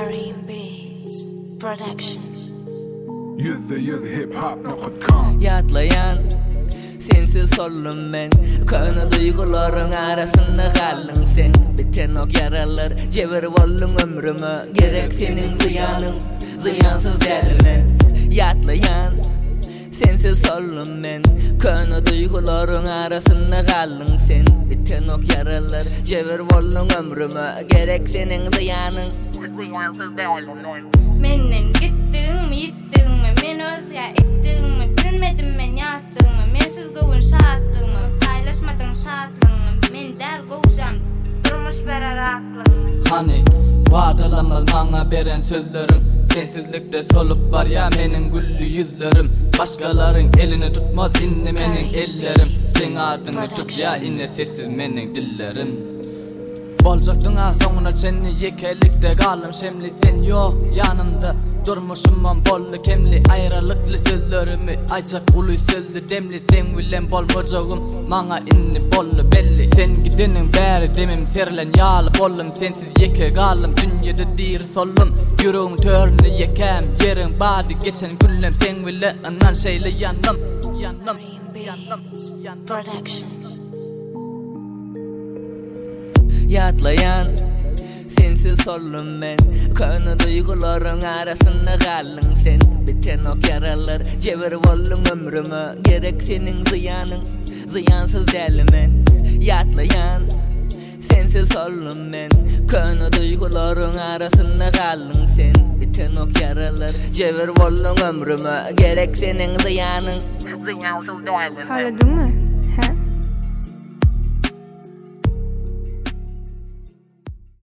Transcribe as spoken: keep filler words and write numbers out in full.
Marine Beats Production. Yüzde yüz hip hop nokta com. Yatlayan sensiz sollum men, köni duyguların arasında kaldın sen. Biten ok yaralar cevir bollun ömrüme, gerek senin ziyanın, ziyansız delimen. Yatlayan sensiz sollum men, köni duyguların arasında kaldın sen. Biten ok yaralar cevir bollun ömrüme, gerek senin ziyanın, ziyansız delimen. Menden gittin mi gittin mi, men özgä ettin mi, bilmedim men yattın mı, mensiz gowun şattın mı, paylaşmadın şatlığını, men däl gowjam durmuş berer aklını. Hani vaadalamaz bana beren sözlerim, sensizlikte solup var ya menin güllü yüzlerim. Başkaların elini tutma dinle menin ellerim, sen adını tut ya inne sessiz menin dillerim. Boljaktın ha soňuna seni yekelikde galym şemli, sen yok yanımda durmuşumman bollu kemli, ayrılıklı sözlerimi ayçak uluy sözdü demli. Sen bilen bolmajagym maňa inni bollu belli, sen gidenin bäri demim serilen ýaly bollum. Sensiz yeke galym dünýede dir sollum, ýüregim töründe yekem yerin bady geçen güllem. Sen bilen anan şeýle ýandım ýandım ýandım ýandım Production. Yatlayan sensiz sollum men, köni duyguların arasında kaldın sen. Biten ok yaralar cevir bollun ömrüme, gerek senin ziyanın, ziyansız delimen. Yatlayan sensiz sollum men, köni duyguların arasında kaldın sen. Biten ok yaralar cevir bollun ömrüme, gerek senin ziyanın, ziyansız delimen. Haladın mı?